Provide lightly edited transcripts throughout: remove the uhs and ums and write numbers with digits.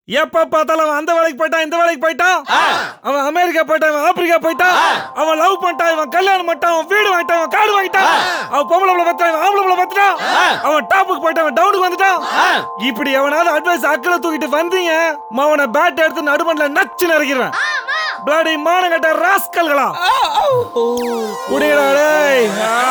எப்ப பார்த்தாலும் அவன் அந்த வேலைக்கு போயிட்டான், இந்த வேலைக்கு போயிட்டான். அவன் அமெரிக்கா போயிட்டான், அவன் ஆப்பிரிக்கா போயிட்டான். அவன் லவ் பண்ணிட்டான், அவன் கல்யாணம் பண்ணிட்டான், அவன் வீடு வாங்கிட்டான், அவன் காடு வாங்கிட்டான். அவன் பொம்பளை பிள்ளை பத்தான், அவன் ஆம்பளை பிள்ளை பத்துட்டான். அவன் டாப்புக்கு போயிட்டான், அவன் டவுனுக்கு வந்துட்டான். இப்படி எவனாவது அட்வைஸ் அக்கறை தூக்கிட்டு வந்தீங்க, அவனை பேட் எடுத்து நடுமண்ல நச்சு நறுக்கிறேன். பிளாடி மானங்கட்ட ராஸ்கல்களா குடிடா டேய்.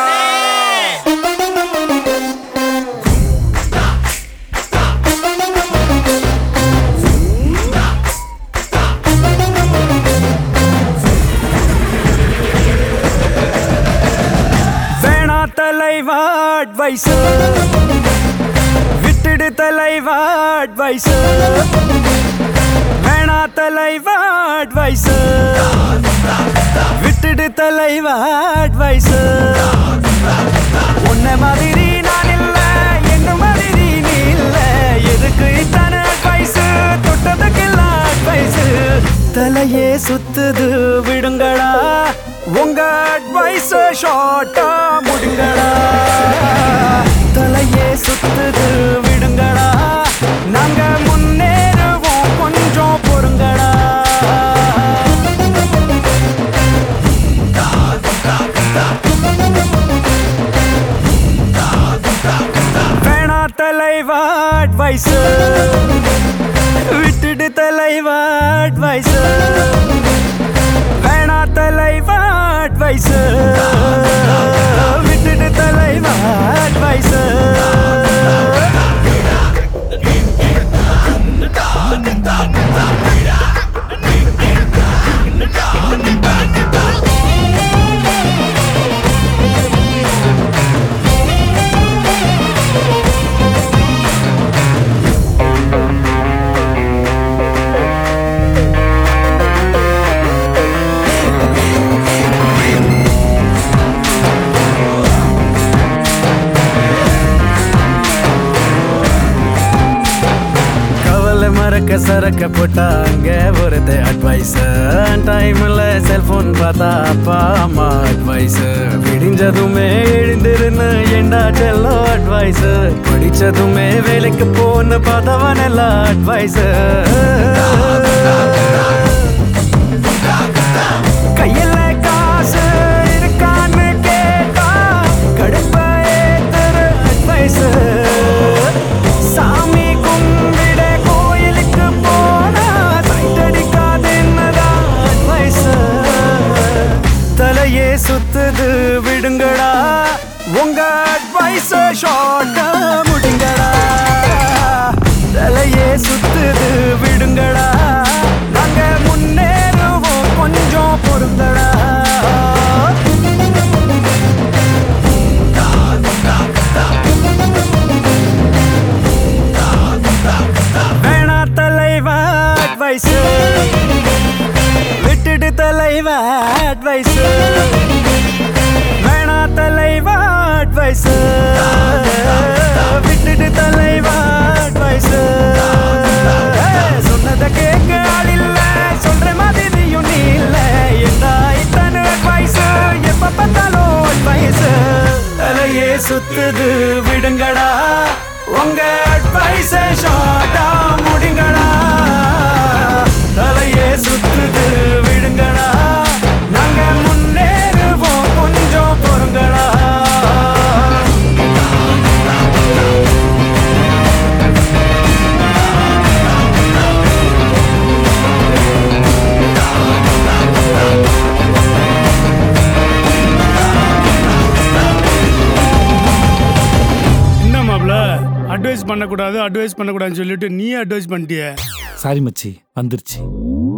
தலைவா அட்வைஸ் விட்டுடு தலைவா அட்வைஸ் வேணா தலைவா அட்வைஸ் விட்டுடு தலைவா அட்வைஸ் உன்ன மாதிரி நான் இல்ல என்ன மாதிரி நீ இல்ல எதுக்கு இத்தனை அட்வைஸ் தொட்டதுக்கெல்லாம் அட்வைஸ் தலையே சுத்துது விடுங்களா உங்க அட்வைஸ் ஷார்ட்டா முடிங்களா தலையே சுத்துது விடுங்களா நாங்க முன்னேறுவோம் கொஞ்சம் பொறுங்களா வேணா தலைவா அட்வைஸ் விட்டுடு தலைவா அட்வைஸ் வேணா தலைவா அட்வைஸ் விட்டுடு தலைவா அட்வைஸ் சரக்க போட்டாங்க ஒருத்த அட்வைஸ் டைம்ல செல்போன் பார்த்தா அப்பா அம்மா அட்வைஸ் விடிஞ்சதுமே எழுந்திருன்னு ஏண்டா செல்லோ அட்வைஸ் படிச்சதுமே வேலைக்கு போன்னு பார்த்தவன் எல்லாம் அட்வைஸ் கையில காசு இருக்கான்னு கேட்டா கடுப்ப ஏத்துற அட்வைஸ் சாமி கும்பிட கோயிலுக்கு போனா தைட்டடிக்காதுன்னதான் அட்வைஸ் தலையே சுத்துது விடுங்கடா உங்க அட்வைஸ் ஷார்ட்டா முடிங்கடா தலையே சுத்துது விடுங்கடா நாங்க முன்னேறுவோம் கொஞ்சம் பொறுங்கடா வேணா தலைவா அட்வைஸ் விட்டுடு தலைவா அட்வைஸ் வேணா தலைவா அட்வைஸ் விட்டுடு தலைவா அட்வைஸ் சொன்னதை கேட்க ஆள் இல்ல சொல்ற மாதிரியும் நீ இல்ல என்ன இத்தனை அட்வைஸ் எப்ப பார்த்தாலும் அட்வைஸ் தலையே சுத்துது விடுங்கடா உங்க அட்வைஸ் ஷார்ட்டா முடிங்கடா தலையே சுத்துது விடுங்கடா நாங்க முன்னேறுவோம் கொஞ்சம் பொறுங்கடா அட்வைஸ் பண்ணக்கூடாதுன்னு சொல்லிட்டு நீ அட்வைஸ் பண்ணிட்டிய. சாரி மச்சி, வந்துருச்சு.